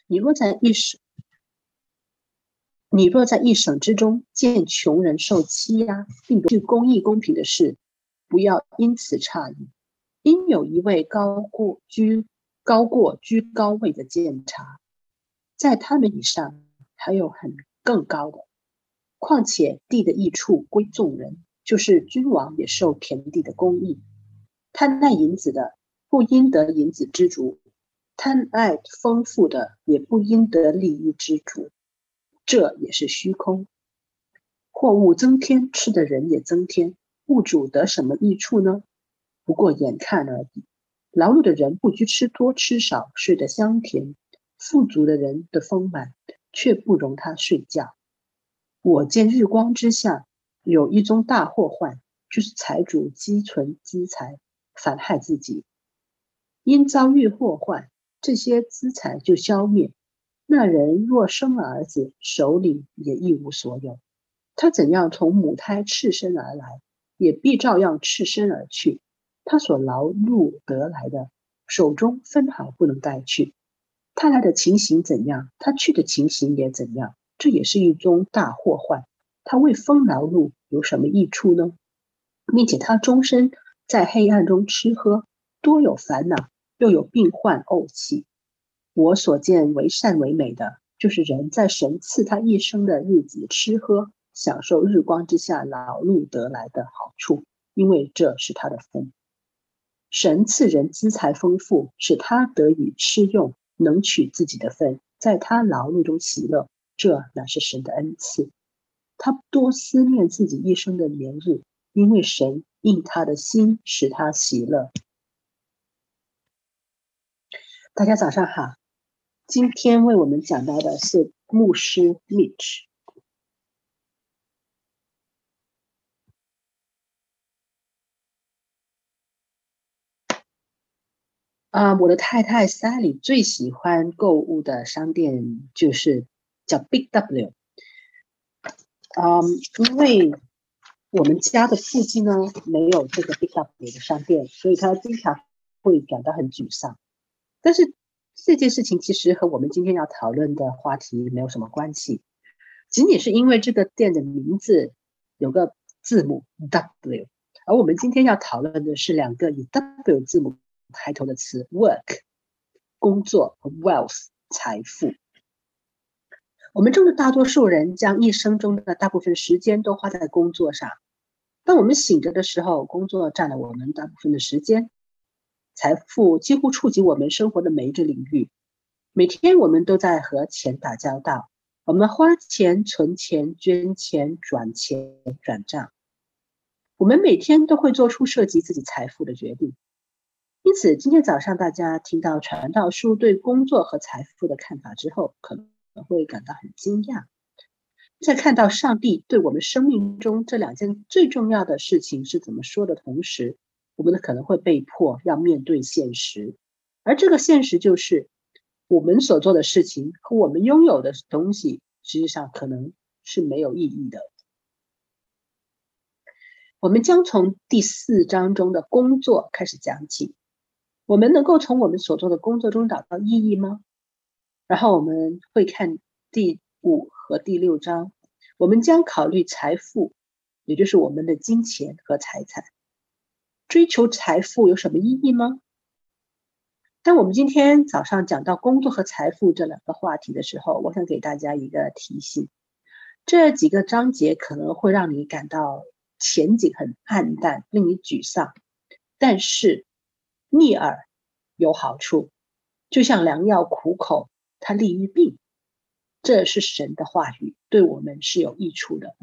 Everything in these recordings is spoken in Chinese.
你若在一省之中见穷人受欺压，并不是公义公平的事，不要因此诧异。应有一位居高位的监察，在他们以上还有更高的。况且地的益处归众人，就是君王也受田地的公义。贪爱银子的不应得银子知足，贪爱丰富的也不应得利益知足，这也是虚空。货物增添，吃的人也增添，物主得什么益处呢？不过眼看而已。劳碌的人不拘吃多吃少，睡得香甜；富足的人的丰满，却不容他睡觉。我见日光之下有一宗大祸患，就是财主积存资财，反害自己。因遭遇祸患，这些资财就消灭。那人若生了儿子，手里也一无所有。他怎样从母胎赤身而来，也必照样赤身而去。他所劳碌得来的，手中分毫不能带去。他来的情形怎样，他去的情形也怎样。这也是一宗大祸患。他为风劳碌有什么益处呢？并且他终身在黑暗中吃喝，多有烦恼，又有病患怄气。我所见为善为美的，就是人在神赐他一生的日子吃喝，享受日光之下劳碌得来的好处，因为这是他的份。神赐人资财丰富，使他得以吃用，能取自己的份，在他劳碌中喜乐，这乃是神的恩赐。他多思念自己一生的年日，因为神应他的心，使他喜乐。大家早上好，今天为我们讲到的是牧师 Mitch。我的太太 Sally 最喜欢购物的商店就是叫 Big W。因为我们家的附近呢没有这个 Big W 的商店，所以她经常会感到很沮丧。但是这件事情其实和我们今天要讨论的话题没有什么关系，仅仅是因为这个店的名字有个字母 W， 而我们今天要讨论的是两个以 W 字母开头的词 work 工作和 wealth 财富。我们中的大多数人将一生中的大部分时间都花在工作上。当我们醒着的时候，工作占了我们大部分的时间。财富几乎触及我们生活的每一个领域。每天我们都在和钱打交道，我们花钱、存钱、捐钱、转钱、转账。我们每天都会做出涉及自己财富的决定。因此，今天早上大家听到传道书对工作和财富的看法之后，可能会感到很惊讶。在看到上帝对我们生命中这两件最重要的事情是怎么说的同时，我们可能会被迫要面对现实。而这个现实就是我们所做的事情和我们拥有的东西实际上可能是没有意义的。我们将从第4章中的工作开始讲起。我们能够从我们所做的工作中找到意义吗？然后我们会看第5和第6章，我们将考虑财富，也就是我们的金钱和财产。追求财富有什么意义吗？当我们今天早上讲到工作和财富这两个话题的时候，我想给大家一个提醒。这几个章节可能会让你感到前景很暗淡，令你沮丧，但是逆耳有好处，就像良药苦口，它利于病。这是神的话语，对我们是有益处的。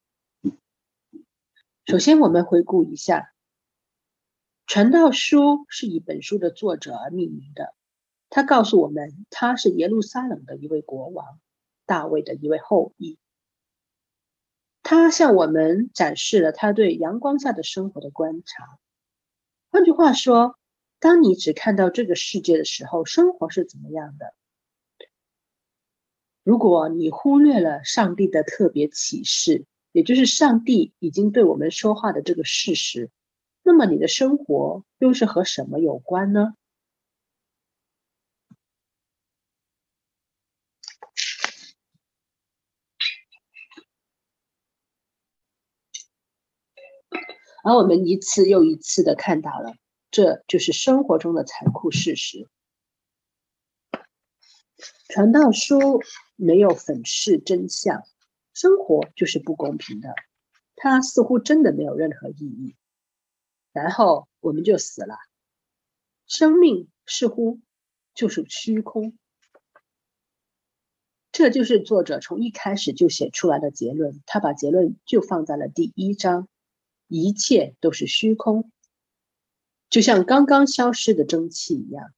首先我们回顾一下，传道书是以本书的作者而命名的。他告诉我们，他是耶路撒冷的一位国王，大卫的一位后裔。他向我们展示了他对阳光下的生活的观察。换句话说，当你只看到这个世界的时候，生活是怎么样的？如果你忽略了上帝的特别启示，也就是上帝已经对我们说话的这个事实，那么你的生活又是和什么有关呢？ 而我们一次又一次的看到了，这就是生活中的残酷事实。传道书没有粉饰真相，生活就是不公平的，它似乎真的没有任何意义。然后我们就死了，生命似乎就是虚空。这就是作者从一开始就写出来的结论，他把结论就放在了第1章，一切都是虚空，就像刚刚消失的蒸汽一样。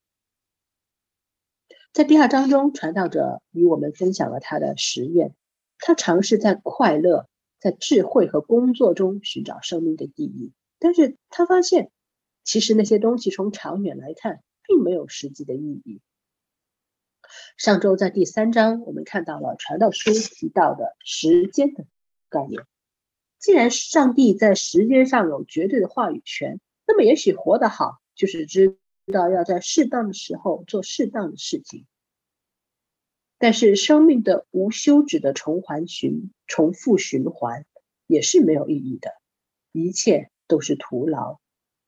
在第2章中，传道者与我们分享了他的实验，他尝试在快乐、在智慧和工作中寻找生命的意义，但是他发现其实那些东西从长远来看并没有实际的意义。上周在第3章，我们看到了传道书提到的时间的概念。既然上帝在时间上有绝对的话语权，那么也许活得好就是知道要在适当的时候做适当的事情。但是生命的无休止的重复循环也是没有意义的，一切都是徒劳，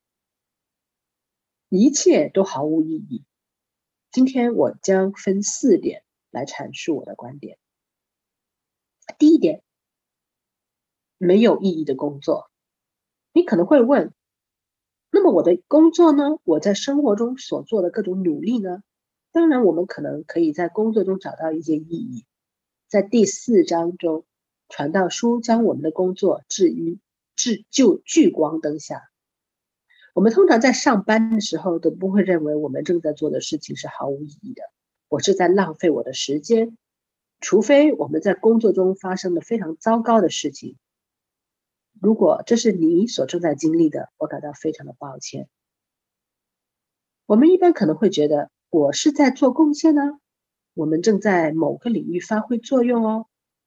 一切都毫无意义。今天我将分4点来阐述我的观点。第一点，没有意义的工作。你可能会问，那么我的工作呢？我在生活中所做的各种努力呢？当然我们可能可以在工作中找到一些意义。在第4章中，传道书将我们的工作聚光灯下。我们通常在上班的时候都不会认为我们正在做的事情是毫无意义的，我是在浪费我的时间，除非我们在工作中发生了非常糟糕的事情。如果这是你所正在经历的，我感到非常的抱歉。我们一般可能会觉得，我是在做贡献呢，我们正在某个领域发挥作用哦。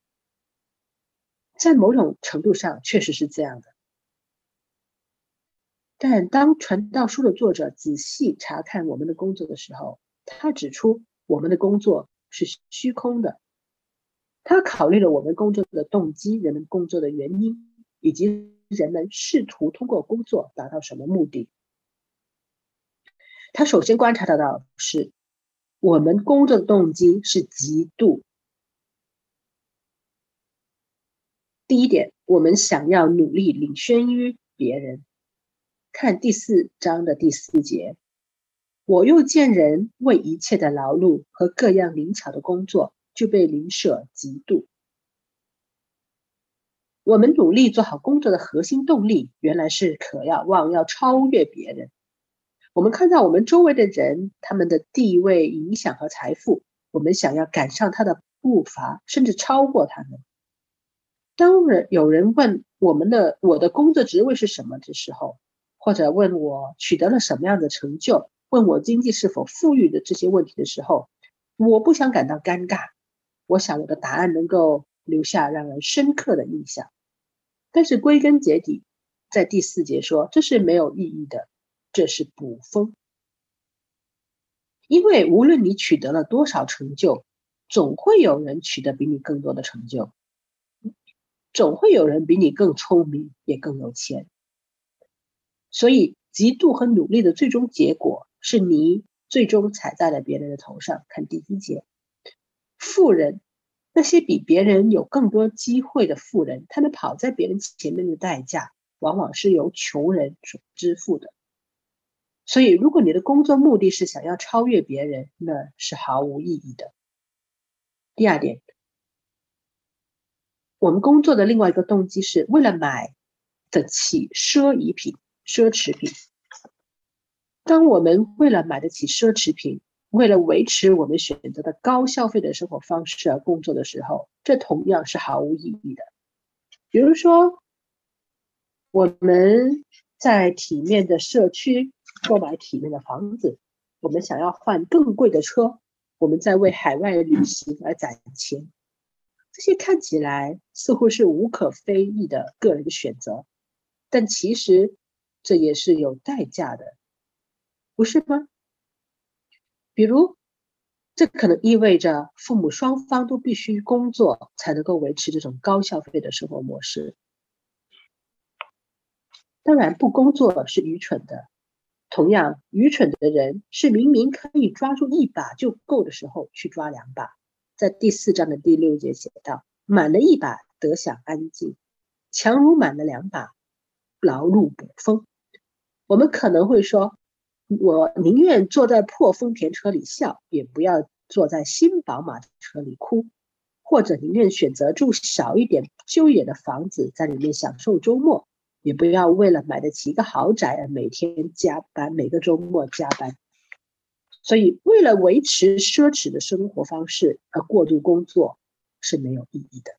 在某种程度上确实是这样的。但当传道书的作者仔细查看我们的工作的时候，他指出我们的工作是虚空的。他考虑了我们工作的动机、人们工作的原因，以及人们试图通过工作达到什么目的。他首先观察到的是，我们工作的动机是嫉妒。第一点，我们想要努力领先于别人。看第4章的第4节，我又见人为一切的劳碌和各样灵巧的工作，就被邻舍嫉妒。我们努力做好工作的核心动力，原来是渴望要超越别人。我们看到我们周围的人，他们的地位、影响和财富，我们想要赶上他的步伐，甚至超过他们。当有人问我的工作职位是什么的时候，或者问我取得了什么样的成就，问我经济是否富裕的这些问题的时候，我不想感到尴尬。我想我的答案能够留下让人深刻的印象。但是归根结底，在第4节说，这是没有意义的，这是捕风。因为无论你取得了多少成就，总会有人取得比你更多的成就，总会有人比你更聪明，也更有钱。所以嫉妒和努力的最终结果是你最终踩在了别人的头上。看第1节，富人，那些比别人有更多机会的富人，他们跑在别人前面的代价往往是由穷人所支付的。所以如果你的工作目的是想要超越别人，那是毫无意义的。第2点，我们工作的另外一个动机是为了买得起奢侈品。当我们为了买得起奢侈品，为了维持我们选择的高消费的生活方式而工作的时候，这同样是毫无意义的。比如说，我们在体面的社区购买体面的房子，我们想要换更贵的车，我们在为海外旅行而攒钱。这些看起来似乎是无可非议的个人选择，但其实这也是有代价的，不是吗？比如，这可能意味着父母双方都必须工作才能够维持这种高消费的生活模式。 当然，不工作是愚蠢的。同样，愚蠢的人是明明可以抓住一把就够的时候去抓2把。在第4章的第6节写道：满了1把，得享安静；强如满了2把，劳碌捕风。我们可能会说，我宁愿坐在破丰田车里笑，也不要坐在新宝马车里哭，或者宁愿选择住小一点、旧一点的房子，在里面享受周末，也不要为了买得起一个豪宅而每天加班，每个周末加班。所以为了维持奢侈的生活方式而过度工作是没有意义的。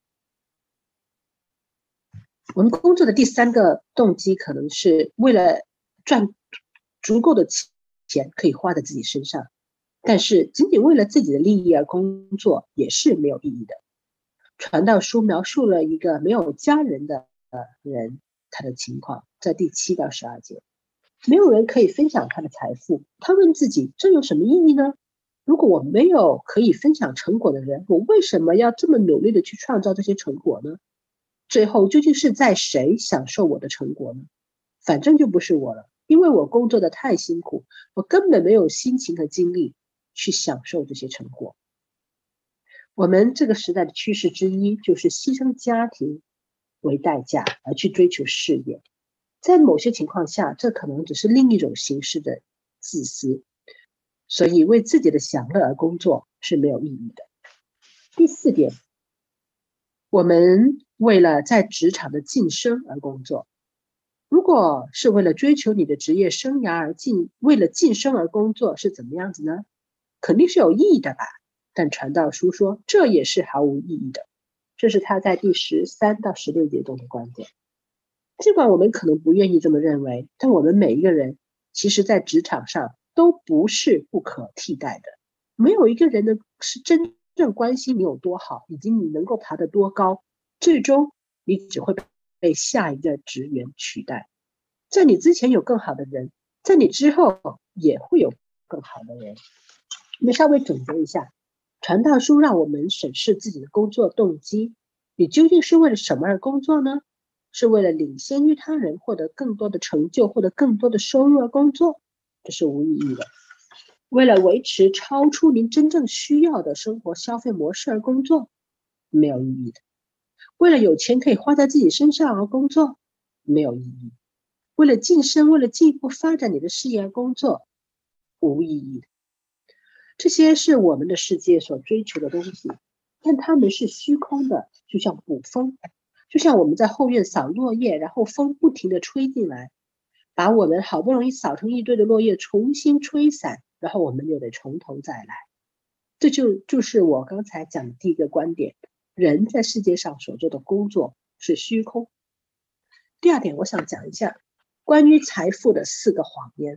我们工作的第3个动机可能是为了赚足够的钱可以花在自己身上，但是仅仅为了自己的利益而工作也是没有意义的。传道书描述了一个没有家人的人他的情况，在第7到12节，没有人可以分享他的财富。他问自己，这有什么意义呢？如果我没有可以分享成果的人，我为什么要这么努力的去创造这些成果呢？最后究竟是在谁享受我的成果呢？反正就不是我了，因为我工作的太辛苦，我根本没有心情和精力去享受这些成果。我们这个时代的趋势之一就是牺牲家庭为代价而去追求事业。在某些情况下，这可能只是另一种形式的自私，所以为自己的享乐而工作是没有意义的。第4点，我们为了在职场的晋升而工作。如果是为了追求你的职业生涯而为了晋升而工作是怎么样子呢？肯定是有意义的吧，但传道书说这也是毫无意义的。这是他在第13到16节中的观点。尽管我们可能不愿意这么认为，但我们每一个人其实在职场上都不是不可替代的。没有一个人呢是真正关心你有多好，以及你能够爬得多高，最终你只会被下一个职员取代。在你之前有更好的人，在你之后也会有更好的人。我们稍微总结一下，传道书让我们审视自己的工作动机，你究竟是为了什么而工作呢？是为了领先于他人，获得更多的成就，获得更多的收入而工作，这是无意义的。为了维持超出您真正需要的生活消费模式而工作，没有意义的。为了有钱可以花在自己身上而工作，没有意义。为了晋升，为了进一步发展你的事业而工作，无意义的。这些是我们的世界所追求的东西，但它们是虚空的，就像捕风，就像我们在后院扫落叶，然后风不停地吹进来，把我们好不容易扫成一堆的落叶重新吹散，然后我们又得从头再来。这就是我刚才讲的第一个观点，人在世界上所做的工作是虚空。第2点，我想讲一下关于财富的4个谎言。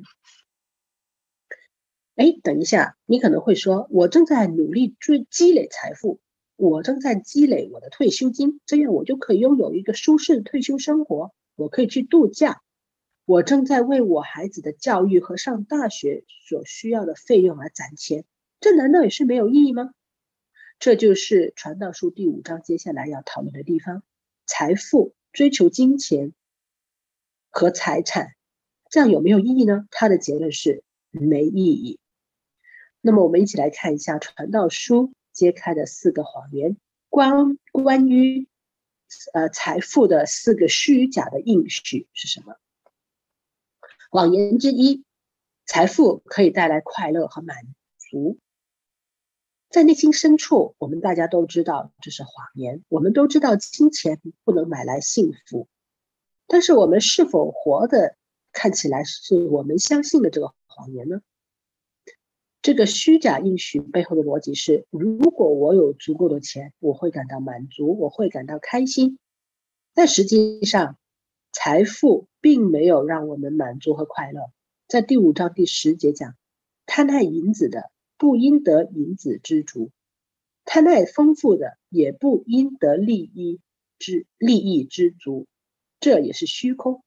等一下，你可能会说，我正在努力积累财富，我正在积累我的退休金，这样我就可以拥有一个舒适的退休生活，我可以去度假，我正在为我孩子的教育和上大学所需要的费用而攒钱，这难道也是没有意义吗？这就是传道书第5章接下来要讨论的地方，财富、追求金钱和财产，这样有没有意义呢？他的结论是没意义。那么我们一起来看一下传道书揭开的4个谎言，关于财富的4个虚假的应许是什么？谎言之一，财富可以带来快乐和满足。在内心深处，我们大家都知道这是谎言，我们都知道金钱不能买来幸福，但是我们是否活得看起来是我们相信的这个谎言呢？这个虚假应许背后的逻辑是，如果我有足够的钱，我会感到满足，我会感到开心。但实际上，财富并没有让我们满足和快乐。在第5章第10节讲，贪爱银子的不应得银子知足，贪爱丰富的也不应得利益知足，这也是虚空。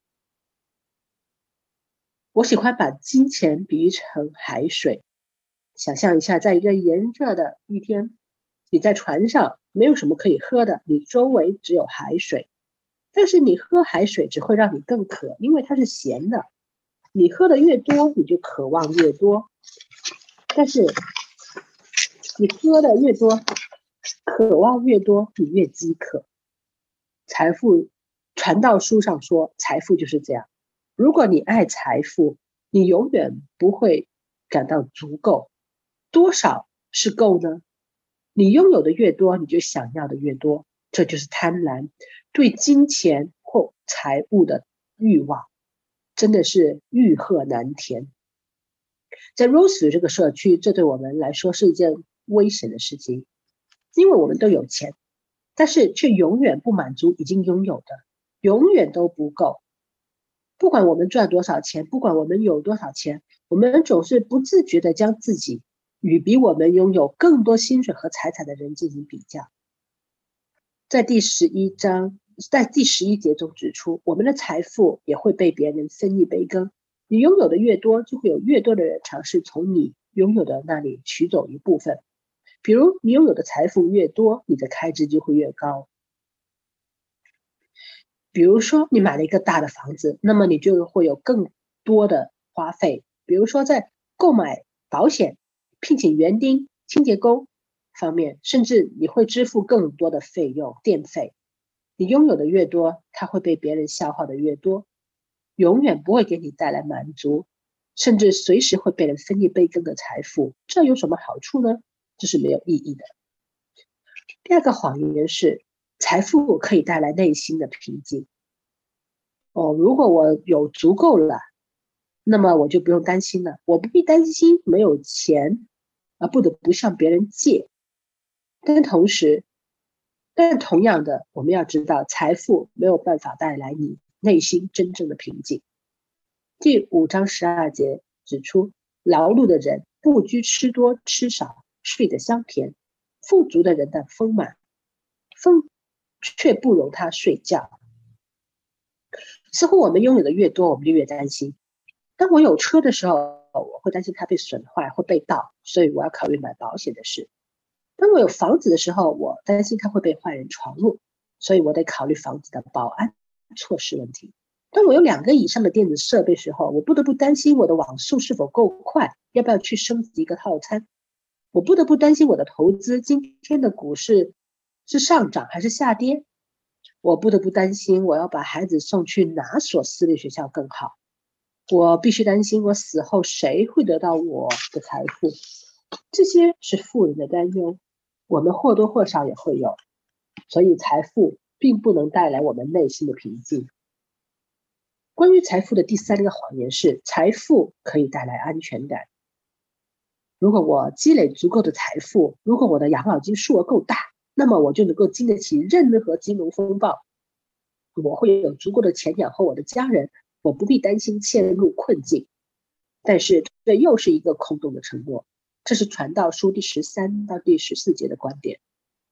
我喜欢把金钱比喻成海水。想象一下，在一个炎热的一天，你在船上没有什么可以喝的，你周围只有海水。 但是你喝海水只会让你更渴，因为它是咸的。你喝的越多，你就渴望越多。但是你喝的越多，渴望越多，你越饥渴。财富传道书上说，财富就是这样。如果你爱财富，你永远不会感到足够。多少是够呢？你拥有的越多，你就想要的越多。这就是贪婪，对金钱或财物的欲望，真的是欲壑难填。在 Rose 这个社区，这对我们来说是一件危险的事情，因为我们都有钱，但是却永远不满足已经拥有的，永远都不够。不管我们赚多少钱，不管我们有多少钱，我们总是不自觉地将自己与比我们拥有更多薪水和财产的人进行比较。在第11节中指出，我们的财富也会被别人分一杯羹。你拥有的越多，就会有越多的人尝试从你拥有的那里取走一部分。比如你拥有的财富越多，你的开支就会越高。比如说你买了一个大的房子，那么你就会有更多的花费，比如说在购买保险、聘请园丁、清洁工方面，甚至你会支付更多的费用，电费。你拥有的越多，它会被别人消耗的越多，永远不会给你带来满足，甚至随时会被人分一杯羹的财富，这有什么好处呢？这是没有意义的。第二个谎言是，财富可以带来内心的平静。如果我有足够了，那么我就不用担心了，我不必担心没有钱而不得不向别人借。但同样的，我们要知道，财富没有办法带来你内心真正的平静。第5章12节指出，劳碌的人不拘吃多吃少，睡得香甜；富足的人的丰满，风却不容他睡觉。似乎我们拥有的越多，我们就越担心。当我有车的时候，我会担心它被损坏或被盗，所以我要考虑买保险的事。当我有房子的时候，我担心它会被坏人闯入，所以我得考虑房子的保安措施问题。当我有2个以上的电子设备的时候，我不得不担心我的网速是否够快，要不要去升级一个套餐。我不得不担心我的投资今天的股市是上涨还是下跌。我不得不担心我要把孩子送去哪所私立学校更好。我必须担心我死后谁会得到我的财富。这些是富人的担忧，我们或多或少也会有。所以财富并不能带来我们内心的平静。关于财富的第3个谎言是，财富可以带来安全感。如果我积累足够的财富，如果我的养老金数额够大，那么我就能够经得起任何金融风暴。我会有足够的钱养活我的家人，我不必担心陷入困境。但是这又是一个空洞的承诺。这是传道书第13到第14节的观点。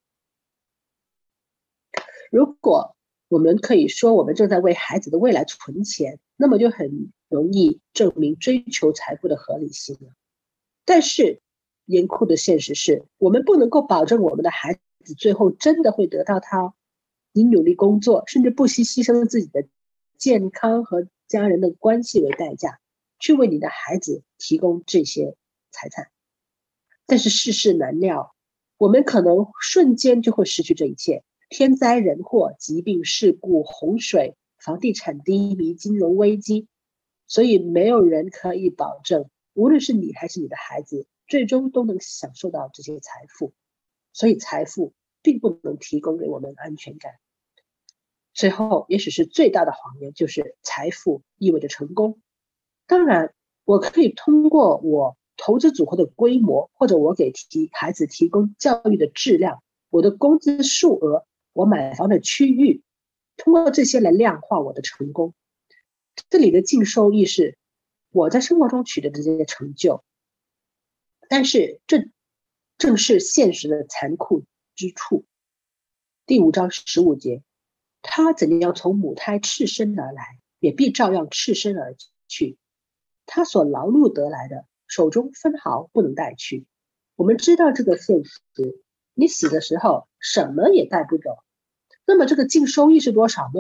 如果我们可以说我们正在为孩子的未来存钱，那么就很容易证明追求财富的合理性了。但是严酷的现实是，我们不能够保证我们的孩子最后真的会得到它。你努力工作，甚至不惜牺牲自己的健康和家人的关系为代价，去为你的孩子提供这些财产。但是世事难料，我们可能瞬间就会失去这一切。天灾人祸、疾病事故、洪水、房地产低迷、金融危机，所以没有人可以保证，无论是你还是你的孩子，最终都能享受到这些财富。所以财富并不能提供给我们安全感。最后，也许是最大的谎言，就是财富意味着成功。当然，我可以通过我投资组合的规模，或者我给孩子提供教育的质量，我的工资数额，我买房的区域，通过这些来量化我的成功。这里的净收益是我在生活中取得的这些成就，但是这正是现实的残酷之处。第5章15节，他怎样从母胎赤身而来，也必照样赤身而去。他所劳碌得来的，手中分毫不能带去。我们知道这个现实，你死的时候什么也带不走。那么这个净收益是多少呢？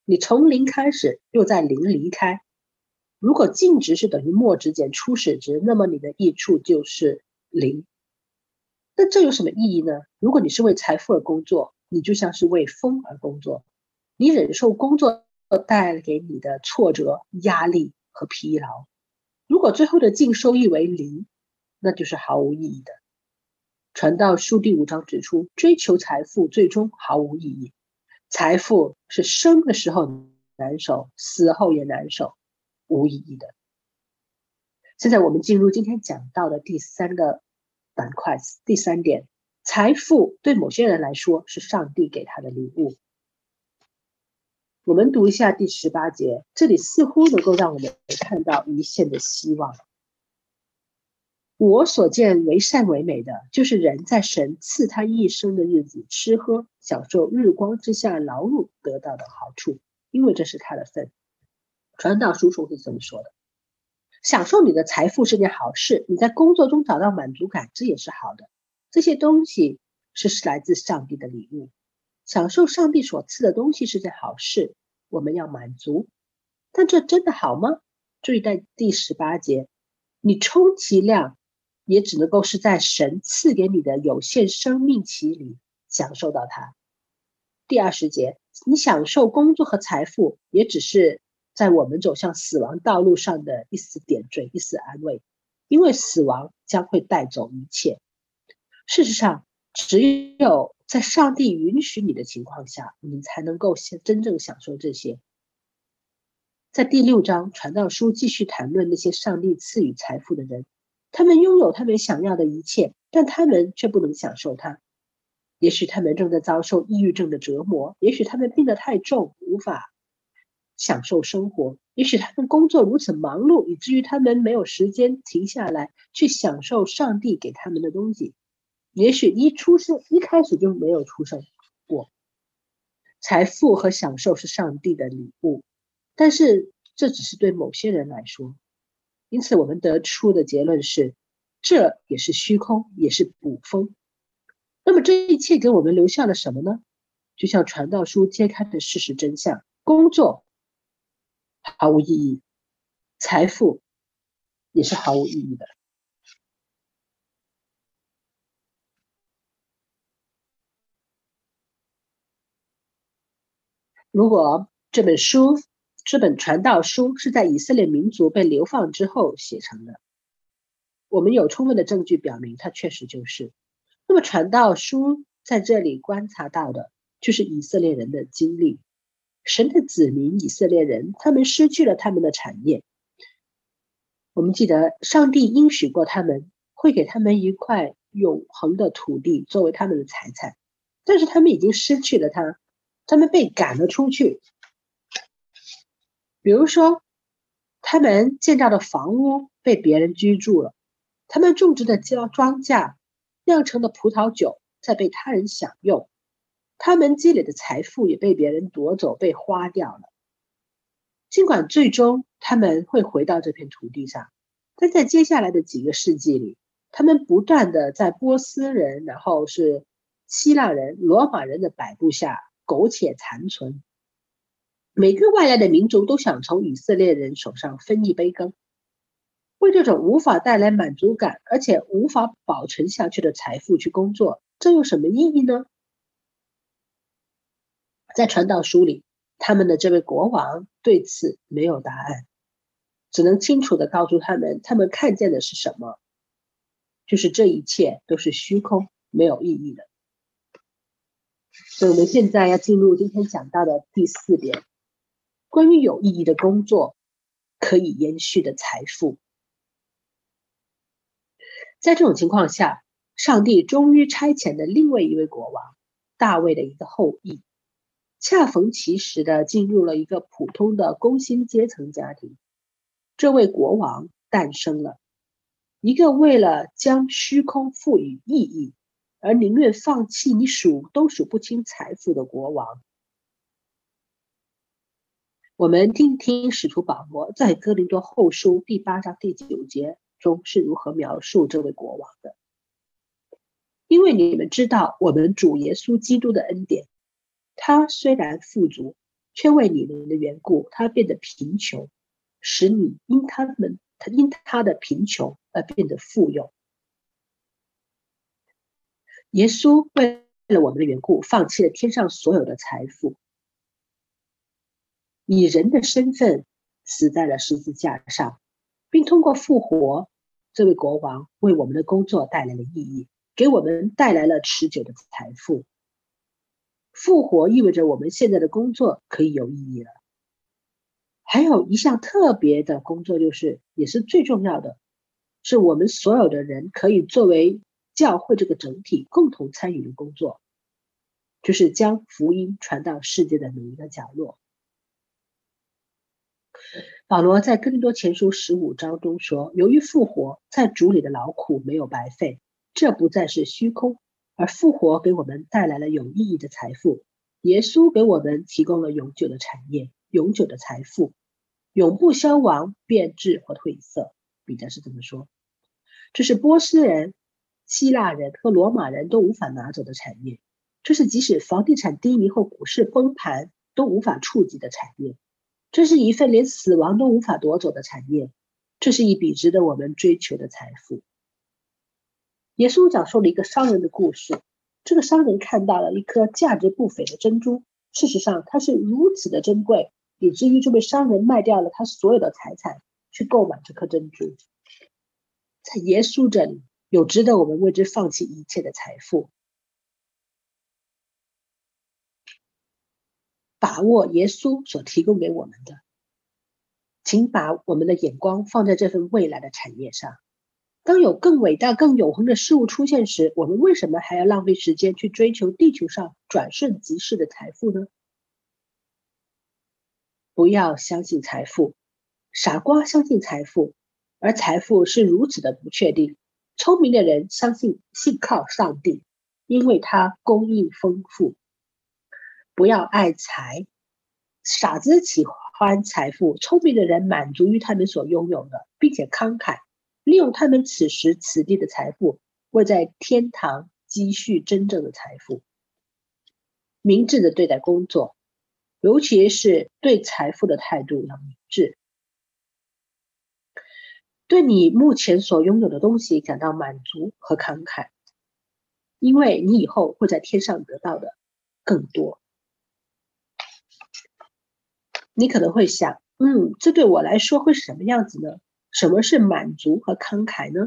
你从零开始，又在零离开。如果净值是等于末值减初始值，那么你的益处就是零。那这有什么意义呢？如果你是为财富而工作，你就像是为风而工作，你忍受工作带给你的挫折、压力和疲劳。如果最后的净收益为零，那就是毫无意义的。传道书第5章指出，追求财富最终毫无意义。财富是生的时候难守，死后也难守，无意义的。现在我们进入今天讲到的第3个板块，第3点，财富对某些人来说是上帝给他的礼物。我们读一下第18节，这里似乎能够让我们看到一线的希望。我所见为善为美的，就是人在神赐他一生的日子吃喝，享受日光之下劳碌得到的好处，因为这是他的份。传道书中是这么说的。享受你的财富是件好事，你在工作中找到满足感，这也是好的。这些东西是来自上帝的礼物。享受上帝所赐的东西是件好事，我们要满足。但这真的好吗？注意在第18节，你充其量也只能够是在神赐给你的有限生命期里享受到它。第20节，你享受工作和财富，也只是在我们走向死亡道路上的一丝点缀，一丝安慰，因为死亡将会带走一切。事实上，只有在上帝允许你的情况下，你才能够真正享受这些。在第6章，传道书继续谈论那些上帝赐予财富的人，他们拥有他们想要的一切，但他们却不能享受它。也许他们正在遭受抑郁症的折磨，也许他们病得太重，无法享受生活，也许他们工作如此忙碌，以至于他们没有时间停下来去享受上帝给他们的东西。也许一开始就没有出生过。财富和享受是上帝的礼物，但是这只是对某些人来说。因此我们得出的结论是，这也是虚空，也是捕风。那么这一切给我们留下了什么呢？就像传道书揭开的事实真相，工作毫无意义，财富也是毫无意义的。如果这本传道书是在以色列民族被流放之后写成的，我们有充分的证据表明它确实就是。那么传道书在这里观察到的就是以色列人的经历，神的子民以色列人，他们失去了他们的产业。我们记得上帝应许过他们会给他们一块永恒的土地作为他们的财产，但是他们已经失去了它，他们被赶了出去。比如说他们建造的房屋被别人居住了，他们种植的庄稼酿成的葡萄酒在被他人享用，他们积累的财富也被别人夺走，被花掉了。尽管最终他们会回到这片土地上，但在接下来的几个世纪里，他们不断的在波斯人，然后是希腊人、罗马人的摆布下苟且残存。每个外来的民族都想从以色列人手上分一杯羹。为这种无法带来满足感，而且无法保存下去的财富去工作，这有什么意义呢？在传道书里，他们的这位国王对此没有答案，只能清楚地告诉他们，他们看见的是什么，就是这一切都是虚空，没有意义的。所以我们现在要进入今天讲到的第4点，关于有意义的工作可以延续的财富。在这种情况下，上帝终于差遣的另外一位国王，大卫的一个后裔，恰逢其时的进入了一个普通的工薪阶层家庭。这位国王诞生了，一个为了将虚空赋予意义，而宁愿放弃你都数不清财富的国王。我们听听使徒保罗在哥林多后书第8章第9节中是如何描述这位国王的。因为你们知道我们主耶稣基督的恩典，他虽然富足， 却为你们的缘故，他变得贫穷，使你因他的贫穷而变得富有。耶稣为了我们的缘故，放弃了天上所有的财富，以人的身份死在了十字架上，并通过复活，这位国王为我们的工作带来了意义，给我们带来了持久的财富。复活意味着我们现在的工作可以有意义了。还有一项特别的工作，也是最重要的，是我们所有的人可以作为教会这个整体共同参与的工作，就是将福音传到世界的每一个角落。保罗在哥林多前书15章中说，由于复活，在主里的劳苦没有白费，这不再是虚空，而复活给我们带来了有意义的财富。耶稣给我们提供了永久的产业，永久的财富，永不消亡、变质或褪色。彼得是这么说，这是波斯人、希腊人和罗马人都无法拿走的产业，这是即使房地产低迷或股市崩盘都无法触及的产业，这是一份连死亡都无法夺走的产业，这是一笔值得我们追求的财富。耶稣讲述了一个商人的故事，这个商人看到了一颗价值不菲的珍珠，事实上它是如此的珍贵，以至于这位商人卖掉了他所有的财产去购买这颗珍珠。在耶稣这里有值得我们为之放弃一切的财富。把握耶稣所提供给我们的，请把我们的眼光放在这份未来的产业上。当有更伟大、更永恒的事物出现时，我们为什么还要浪费时间去追求地球上转瞬即逝的财富呢？不要相信财富，傻瓜相信财富，而财富是如此的不确定。聪明的人信靠上帝，因为他供应丰富。不要爱财，傻子喜欢财富，聪明的人满足于他们所拥有的，并且慷慨利用他们此时此地的财富，为在天堂积蓄真正的财富。明智的对待工作，尤其是对财富的态度要明智。对你目前所拥有的东西感到满足和慷慨，因为你以后会在天上得到的更多。你可能会想，这对我来说会是什么样子呢？什么是满足和慷慨呢？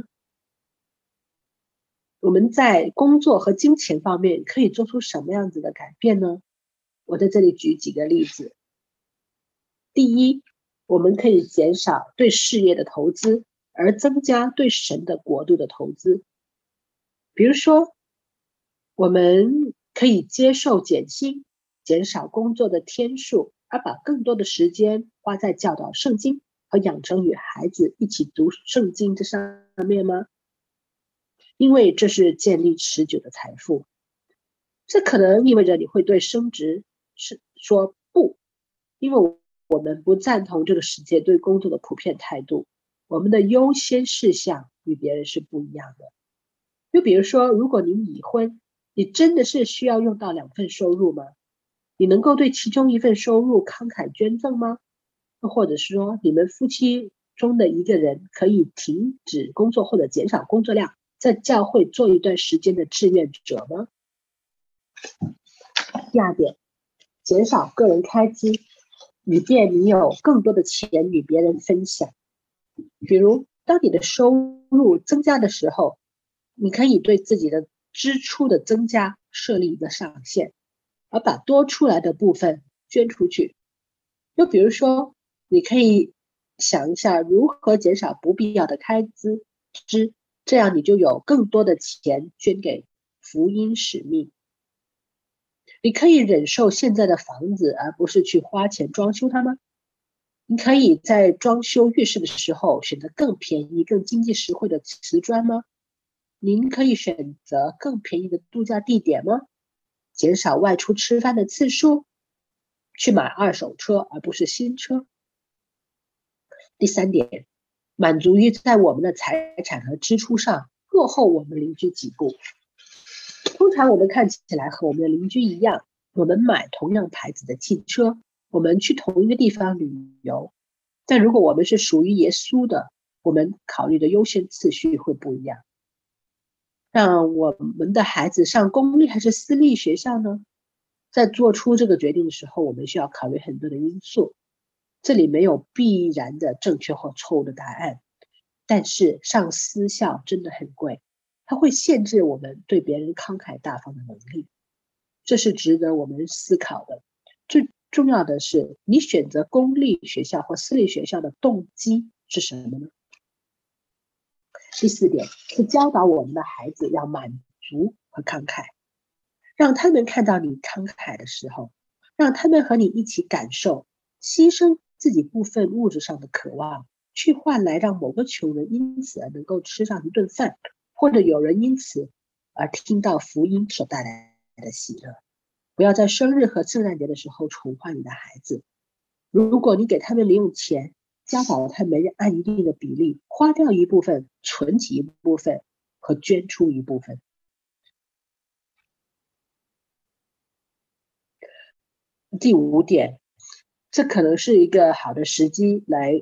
我们在工作和金钱方面可以做出什么样子的改变呢？我在这里举几个例子。第一，我们可以减少对事业的投资，而增加对神的国度的投资。比如说，我们可以接受减薪，减少工作的天数，而把更多的时间花在教导圣经和养成与孩子一起读圣经这上面吗？因为这是建立持久的财富。这可能意味着你会对升职说不，因为我们不赞同这个世界对工作的普遍态度，我们的优先事项与别人是不一样的。就比如说，如果你已婚，你真的是需要用到2份收入吗？你能够对其中1份收入慷慨捐赠吗？或者是说，你们夫妻中的一个人可以停止工作或者减少工作量，在教会做一段时间的志愿者吗？第二点，减少个人开支，以便你有更多的钱与别人分享。比如，当你的收入增加的时候，你可以对自己的支出的增加设立一个上限，而把多出来的部分捐出去。就比如说，你可以想一下如何减少不必要的开支，这样你就有更多的钱捐给福音使命。你可以忍受现在的房子，而不是去花钱装修它吗？你可以在装修浴室的时候选择更便宜、更经济实惠的瓷砖吗？您可以选择更便宜的度假地点吗？减少外出吃饭的次数，去买2手车而不是新车。第3点，满足于在我们的财产和支出上落后我们邻居几步。通常我们看起来和我们的邻居一样，我们买同样牌子的汽车， 我们去同一个地方旅游，但如果我们是属于耶稣的，我们考虑的优先次序会不一样。让我们的孩子上公立还是私立学校呢？在做出这个决定的时候，我们需要考虑很多的因素。这里没有必然的正确或错误的答案，但是上私校真的很贵，它会限制我们对别人慷慨大方的能力，这是值得我们思考的。最重要的是，你选择公立学校或私立学校的动机是什么呢？第4点是教导我们的孩子要满足和慷慨，让他们看到你慷慨的时候，让他们和你一起感受，牺牲自己部分物质上的渴望，去换来让某个穷人因此而能够吃上一顿饭，或者有人因此而听到福音所带来的喜乐。不要在生日和圣诞节的时候宠坏你的孩子。如果你给他们零用钱，教导他们按一定的比例花掉一部分，存起一部分和捐出一部分。第5点，这可能是一个好的时机来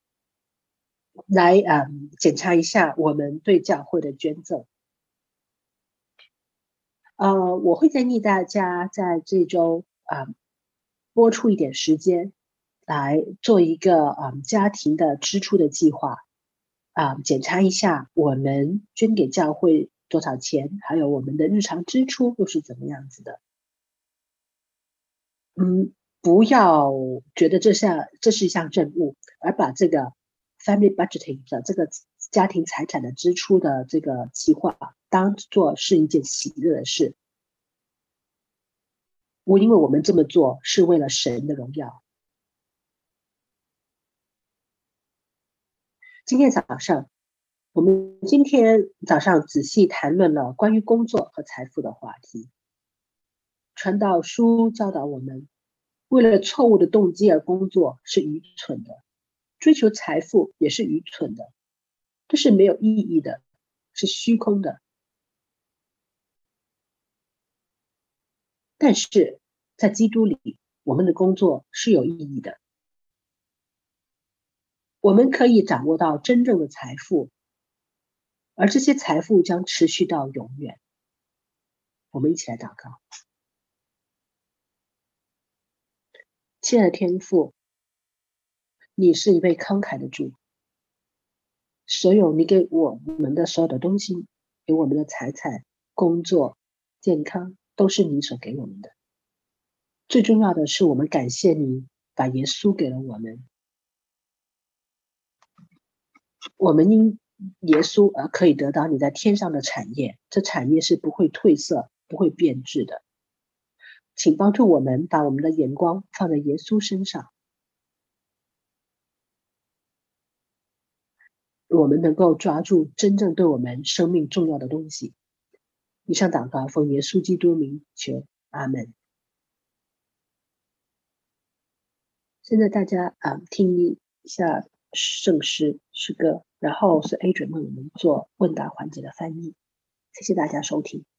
检查一下我们对教会的捐赠。我会建议大家在这周拨出一点时间来做一个家庭的支出的计划，检查一下我们捐给教会多少钱，还有我们的日常支出又是怎么样子的。不要觉得这是一项任务，而把这个 family budgeting 的这个家庭财产的支出的这个计划当作是一件喜乐的事。因为我们这么做是为了神的荣耀。今天早上仔细谈论了关于工作和财富的话题。传道书教导我们，为了错误的动机而工作是愚蠢的，追求财富也是愚蠢的，这是没有意义的，是虚空的。但是在基督里，我们的工作是有意义的。我们可以掌握到真正的财富，而这些财富将持续到永远。我们一起来祷告。亲爱的天父，你是一位慷慨的主，所有你给我们的所有的东西，给我们的财产、工作、健康，都是你所给我们的。最重要的是，我们感谢你把耶稣给了我们，我们因耶稣而可以得到你在天上的产业，这产业是不会褪色、不会变质的。请帮助我们把我们的眼光放在耶稣身上，我们能够抓住真正对我们生命重要的东西。以上祷告奉耶稣基督名求，阿们。现在大家听一下圣诗诗歌，然后是 Adrian 为我们做问答环节的翻译。谢谢大家收听。